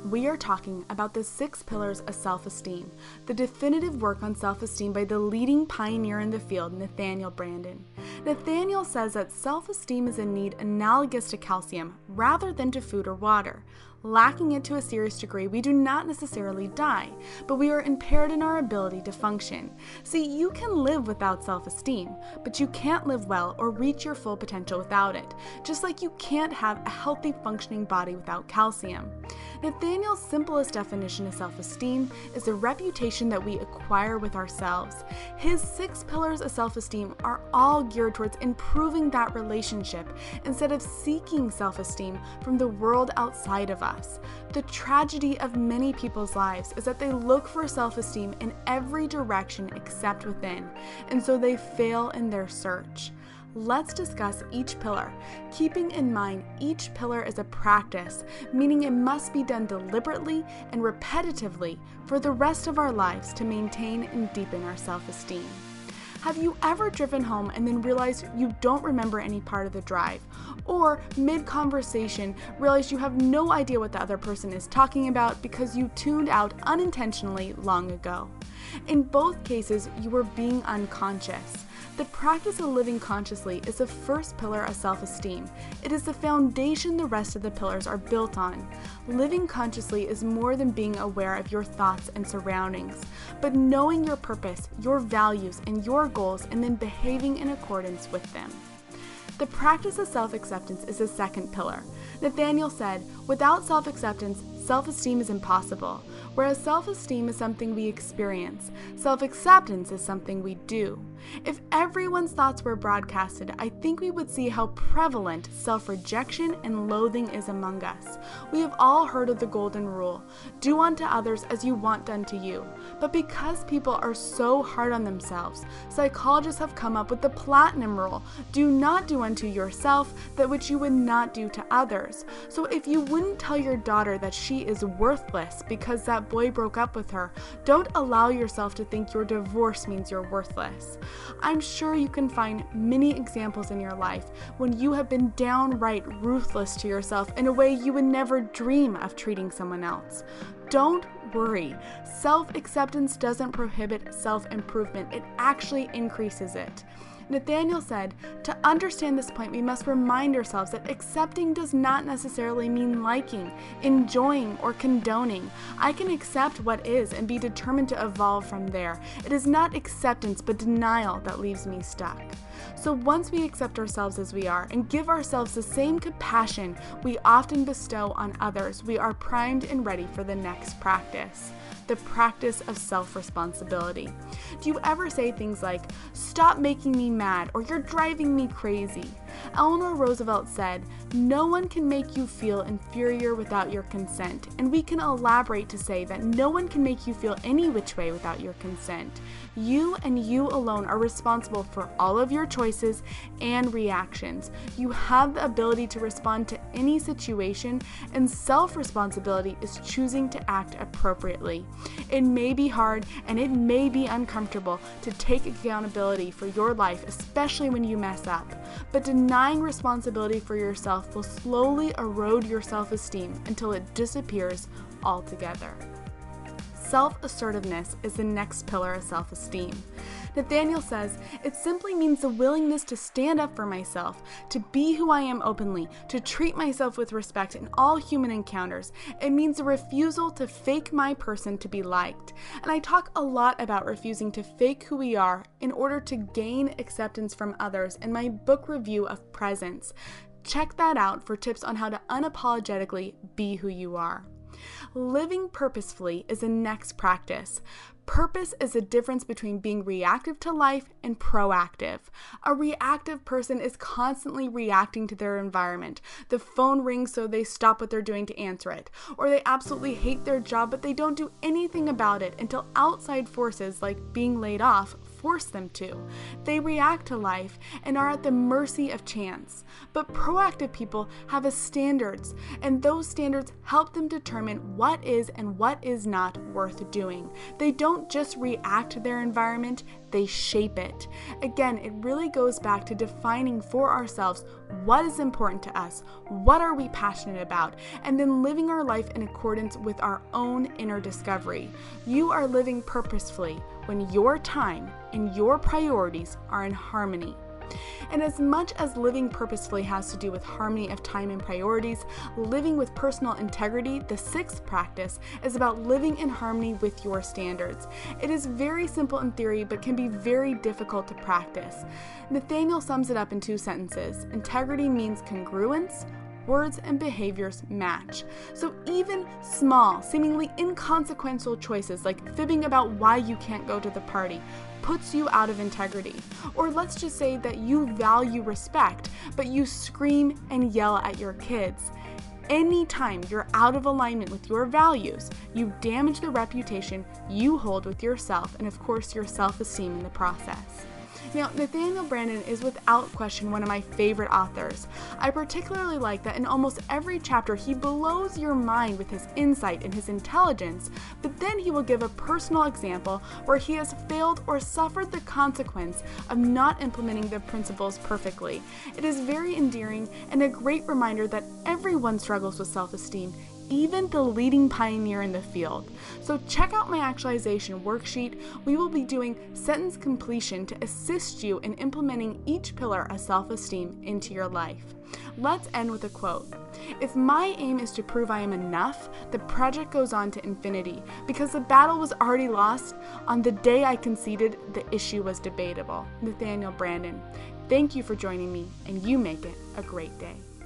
we are talking about the 6 pillars of self-esteem, the definitive work on self-esteem by the leading pioneer in the field, Nathaniel Branden. Nathaniel says that self-esteem is a need analogous to calcium rather than to food or water. Lacking it to a serious degree, we do not necessarily die, but we are impaired in our ability to function. See, you can live without self-esteem, but you can't live well or reach your full potential without it, just like you can't have a healthy functioning body without calcium. Nathaniel's simplest definition of self-esteem is the reputation that we acquire with ourselves. His 6 pillars of self-esteem are all geared towards improving that relationship instead of seeking self-esteem from the world outside of us. The tragedy of many people's lives is that they look for self-esteem in every direction except within, and so they fail in their search. Let's discuss each pillar, keeping in mind each pillar is a practice, meaning it must be done deliberately and repetitively for the rest of our lives to maintain and deepen our self-esteem. Have you ever driven home and then realized you don't remember any part of the drive? Or mid-conversation realized you have no idea what the other person is talking about because you tuned out unintentionally long ago? In both cases, you were being unconscious. The practice of living consciously is the first pillar of self-esteem. It is the foundation the rest of the pillars are built on. Living consciously is more than being aware of your thoughts and surroundings, but knowing your purpose, your values, and your goals, and then behaving in accordance with them. The practice of self-acceptance is the second pillar. Nathaniel said, without self-acceptance, self-esteem is impossible. Whereas self-esteem is something we experience, self-acceptance is something we do. If everyone's thoughts were broadcasted, I think we would see how prevalent self-rejection and loathing is among us. We have all heard of the golden rule, do unto others as you want done to you. But because people are so hard on themselves, psychologists have come up with the platinum rule, do not do unto yourself that which you would not do to others. So if you wouldn't tell your daughter that she is worthless because that boy broke up with her, don't allow yourself to think your divorce means you're worthless. I'm sure you can find many examples in your life when you have been downright ruthless to yourself in a way you would never dream of treating someone else. Don't worry. Self-acceptance doesn't prohibit self-improvement. It actually increases it. Nathaniel said, to understand this point, we must remind ourselves that accepting does not necessarily mean liking, enjoying, or condoning. I can accept what is and be determined to evolve from there. It is not acceptance but denial that leaves me stuck. So once we accept ourselves as we are and give ourselves the same compassion we often bestow on others, we are primed and ready for the next practice. The practice of self-responsibility. Do you ever say things like, stop making me mad, or you're driving me crazy? Eleanor Roosevelt said, no one can make you feel inferior without your consent, and we can elaborate to say that no one can make you feel any which way without your consent. You and you alone are responsible for all of your choices and reactions. You have the ability to respond to any situation, and self-responsibility is choosing to act appropriately. It may be hard and it may be uncomfortable to take accountability for your life, especially when you mess up, but denying responsibility for yourself will slowly erode your self-esteem until it disappears altogether. Self-assertiveness is the next pillar of self-esteem. Nathaniel says, it simply means the willingness to stand up for myself, to be who I am openly, to treat myself with respect in all human encounters. It means a refusal to fake my person to be liked. And I talk a lot about refusing to fake who we are in order to gain acceptance from others in my book review of Presence. Check that out for tips on how to unapologetically be who you are. Living purposefully is the next practice. Purpose is the difference between being reactive to life and proactive. A reactive person is constantly reacting to their environment. The phone rings so they stop what they're doing to answer it. Or they absolutely hate their job but they don't do anything about it until outside forces like being laid off force them to. They react to life and are at the mercy of chance. But proactive people have a standards, and those standards help them determine what is and what is not worth doing. They don't just react to their environment, they shape it. Again, it really goes back to defining for ourselves what is important to us, what are we passionate about, and then living our life in accordance with our own inner discovery. You are living purposefully when your time and your priorities are in harmony. And as much as living purposefully has to do with harmony of time and priorities, living with personal integrity, the sixth practice, is about living in harmony with your standards. It is very simple in theory, but can be very difficult to practice. Nathaniel sums it up in 2 sentences. Integrity means congruence. Words and behaviors match. So even small, seemingly inconsequential choices like fibbing about why you can't go to the party puts you out of integrity. Or let's just say that you value respect, but you scream and yell at your kids. Anytime you're out of alignment with your values, you damage the reputation you hold with yourself and, of course, your self-esteem in the process. Now, Nathaniel Branden is without question one of my favorite authors. I particularly like that in almost every chapter he blows your mind with his insight and his intelligence, but then he will give a personal example where he has failed or suffered the consequence of not implementing the principles perfectly. It is very endearing and a great reminder that everyone struggles with self-esteem, even the leading pioneer in the field. So check out my actualization worksheet. We will be doing sentence completion to assist you in implementing each pillar of self-esteem into your life. Let's end with a quote. "If my aim is to prove I am enough, the project goes on to infinity, because the battle was already lost. On the day I conceded, the issue was debatable." Nathaniel Branden. Thank you for joining me, and you make it a great day.